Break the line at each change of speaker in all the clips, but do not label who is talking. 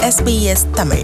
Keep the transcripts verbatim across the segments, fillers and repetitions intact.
S B S Tamil.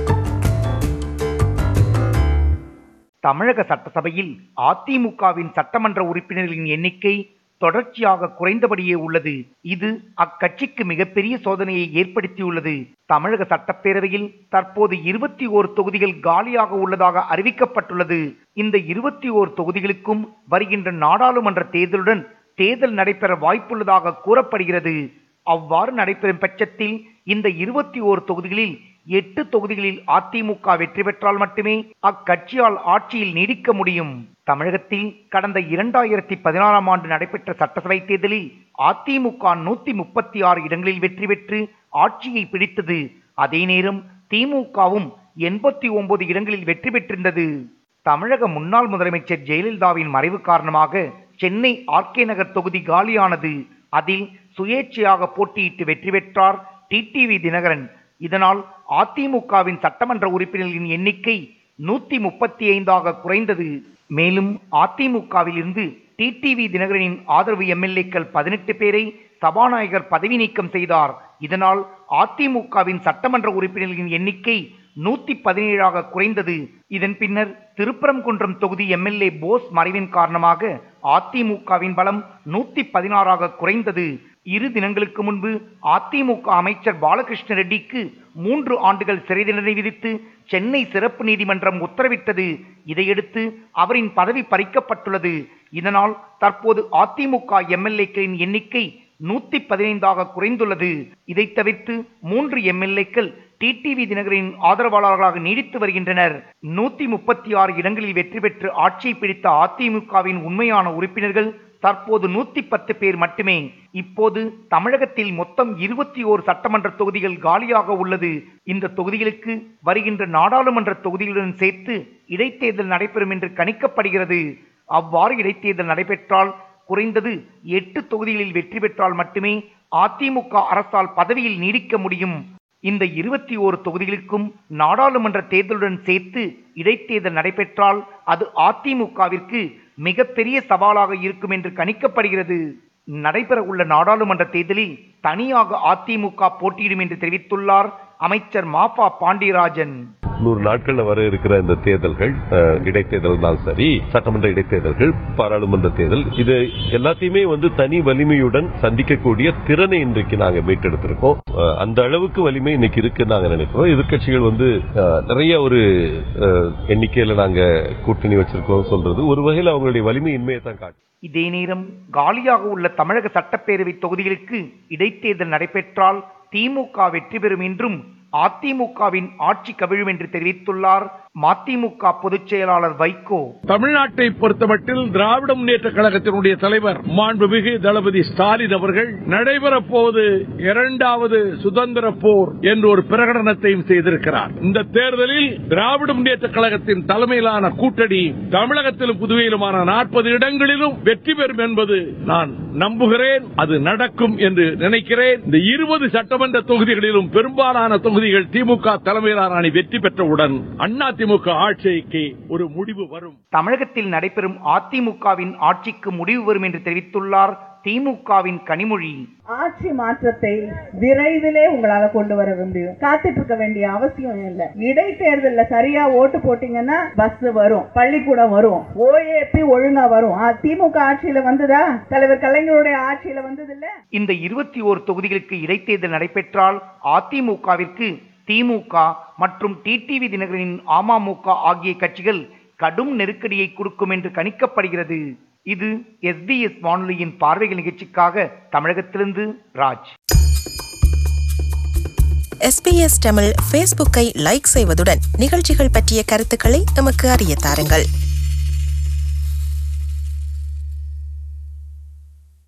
தமிழக சட்டசபையில் அதிமுகவின் சட்டமன்ற உறுப்பினர்களின் எண்ணிக்கை தொடர்ச்சியாக குறைந்தபடியே உள்ளது. இது அக்கட்சிக்கு மிகப்பெரிய சோதனையை ஏற்படுத்தியுள்ளது. தமிழக சட்டப்பேரவையில் தற்போது இருபத்தி ஓரு தொகுதிகள் காலியாக உள்ளதாக அறிவிக்கப்பட்டுள்ளது. இந்த இருபத்தி ஓரு தொகுதிகளுக்கும் வருகின்ற நாடாளுமன்ற தேர்தலுடன் தேர்தல் நடைபெற வாய்ப்புள்ளதாக கூறப்படுகிறது. அவ்வாறு நடைபெறும் பட்சத்தில் இந்த இருபத்தி ஓரு தொகுதிகளில் எட்டு தொகுதிகளில் அதிமுக வெற்றி பெற்றால் மட்டுமே அக்கட்சியால் ஆட்சியில் நீடிக்க முடியும். தமிழகத்தில் கடந்த இரண்டாயிரத்தி பதினாறாம் ஆண்டு நடைபெற்ற சட்டசபை தேர்தலில் அதிமுக நூத்தி முப்பத்தி ஆறு இடங்களில் வெற்றி பெற்று ஆட்சியை பிடித்தது. அதே நேரம் திமுகவும் எண்பத்தி ஒன்பது இடங்களில் வெற்றி பெற்றிருந்தது. தமிழக முன்னாள் முதலமைச்சர் ஜெயலலிதாவின் மறைவு காரணமாக சென்னை ஆர் கே நகர் தொகுதி காலியானது. அதில் சுயேட்சையாக போட்டியிட்டு வெற்றி பெற்றார் டி டி வி தினகரன். இதனால் அதிமுகவின் சட்டமன்ற உறுப்பினர்களின் எண்ணிக்கை நூத்தி முப்பத்தி ஐந்தாக குறைந்தது. மேலும் அதிமுகவில் இருந்து டி டி வி தினகரனின் ஆதரவு எம் எல் ஏக்கள் பதினெட்டு பேரை சபாநாயகர் பதவி நீக்கம் செய்தார். இதனால் அதிமுகவின் சட்டமன்ற உறுப்பினர்களின் எண்ணிக்கை நூத்தி பதினேழாக குறைந்தது. இதன் பின்னர் திருப்பரங்குன்றம் தொகுதி எம் எல் ஏ போஸ் மறைவின் காரணமாக அதிமுகவின் பலம் நூத்தி பதினாறாக குறைந்தது. இரு தினங்களுக்கு முன்பு அதிமுக அமைச்சர் பாலகிருஷ்ண ரெட்டிக்கு மூன்று ஆண்டுகள் சிறை தண்டனை விதித்து சென்னை சிறப்பு நீதிமன்றம் உத்தரவிட்டது. இதையடுத்து அவரின் பதவி பறிக்கப்பட்டுள்ளது. இதனால் தற்போது அதிமுக எம் எல் ஏக்களின் எண்ணிக்கை நூத்தி பதினைந்தாக குறைந்துள்ளது. இதை தவிர்த்து மூன்று எம் எல் ஏக்கள் டி டி வி தினகரின் ஆதரவாளர்களாக நீடித்து வருகின்றனர். நூத்தி முப்பத்தி ஆறு இடங்களில் வெற்றி பெற்று ஆட்சியை பிடித்த அதிமுகவின் உண்மையான உறுப்பினர்கள் தற்போது நூத்தி பத்து பேர் மட்டுமே. இப்போது தமிழகத்தில் மொத்தம் இருபத்தி ஓரு சட்டமன்ற தொகுதிகள் காலியாக உள்ளது. இந்த தொகுதிகளுக்கு வருகின்ற நாடாளுமன்ற தொகுதிகளுடன் சேர்த்து இடைத்தேர்தல் நடைபெறும் என்று கணிக்கப்படுகிறது. அவ்வாறு இடைத்தேர்தல் நடைபெற்றால் குறைந்தது எட்டு தொகுதிகளில் வெற்றி பெற்றால் மட்டுமே அதிமுக அரசால் பதவியில் நீடிக்க முடியும். இந்த இருபத்தி ஓரு தொகுதிகளுக்கும் நாடாளுமன்ற தேர்தலுடன் சேர்த்து இடைத்தேர்தல் நடைபெற்றால் அது அதிமுகவிற்கு மிகப்பெரிய சவாலாக இருக்கும் என்று கணிக்கப்படுகிறது. நடைபெற உள்ள நாடாளுமன்ற தேர்தலில் தனியாக அதிமுக போட்டியிடும் என்று தெரிவித்துள்ளார் அமைச்சர் மாஃபா பாண்டியராஜன்.
நூறு நாட்கள்ல வர இருக்கிற இந்த தேர்தல்கள், இடைத்தேர்தல் தான் சரி, சட்டமன்ற இடைத்தேர்தல்கள், பாராளுமன்ற தேர்தல், இது எல்லாத்தையுமே வந்து தனி வலிமையுடன் சந்திக்கக்கூடிய திறனை இன்றைக்கு நாங்க மீட்டெடுத்திருக்கோம். அந்த அளவுக்கு வலிமை இன்னைக்கு இருக்கு நாங்க நினைக்கிறோம். எதிர்கட்சிகள் வந்து நிறைய ஒரு எண்ணிக்கையில நாங்க கூட்டணி வச்சிருக்கோம் சொல்றது ஒரு வகையில் அவங்களுடைய வலிமை இன்மையை தான் காட்டும்.
இதே நேரம் காலியாக உள்ள தமிழக சட்டப்பேரவை தொகுதிகளுக்கு இடைத்தேர்தல் நடைபெற்றால் திமுக வெற்றி பெறும் என்றும் அதிமுகவின் ஆட்சி கவிழும் என்று தெரிவித்துள்ளார் மதிமுக பொதுச் செயலாளர் வைகோ.
தமிழ்நாட்டை பொறுத்தமட்டில் திராவிட முன்னேற்ற கழகத்தினுடைய தலைவர் மாண்புமிகு தளபதி ஸ்டாலின் அவர்கள் நடைபெறப் போவது இரண்டாவது சுதந்திர போர் என்று ஒரு பிரகடனத்தையும் செய்திருக்கிறார். இந்த தேர்தலில் திராவிட முன்னேற்ற கழகத்தின் தலைமையிலான கூட்டணி தமிழகத்திலும் புதுவையிலுமான நாற்பது இடங்களிலும் வெற்றி பெறும் என்பது நான் நம்புகிறேன். அது நடக்கும் என்று நினைக்கிறேன். இந்த இருபது சட்டமன்ற தொகுதிகளிலும் பெரும்பாலான தொகுதிகள் திமுக தலைமையிலான அணி வெற்றி பெற்றவுடன் அண்ணா திமுக ஆட்சிக்கு ஒரு முடிவு வரும்.
தமிழகத்தில் நடைபெறும் அதிமுகவின் ஆட்சிக்கு முடிவு வரும் என்று தெரிவித்துள்ளார் திமுகவின் கனிமொழி.
ஆட்சி மாற்றத்தை விரைவிலே உங்களால கொண்டு வர முடியும். காத்துட்டு இருக்க வேண்டிய அவசியம் இல்லை. இடைத்தேர்தல்ல சரியா ஓட்டு போட்டீங்கன்னா பஸ் வரும், பள்ளிக்கூடம் வரும், ஓ ஏ பி ஒழுங்கா வரும். திமுக ஆட்சியில வந்ததா? தலைவர் கலைஞருடைய ஆட்சியில வந்தது இல்ல.
இந்த இருபத்தி ஓரு தொகுதிகளுக்கு இடைத்தேர்தல் நடைபெற்றால் அதிமுகவிற்கு திமுக மற்றும் டி டி வி தினகரனின் அமமுக ஆகிய கட்சிகள் கடும் நெருக்கடியை கொடுக்கும் என்று கணிக்கப்படுகிறது. இது எஸ் பி எஸ் வானொலியின் பார்வைகள் நிகழ்ச்சிக்காக தமிழகத்திலிருந்து Raj.
S B S Tamil ஃபேஸ்புக்கை லைக் செய்வதுடன் நிகழ்ச்சிகள் பற்றிய கருத்துக்களை எமக்கு அறிய தாருங்கள்.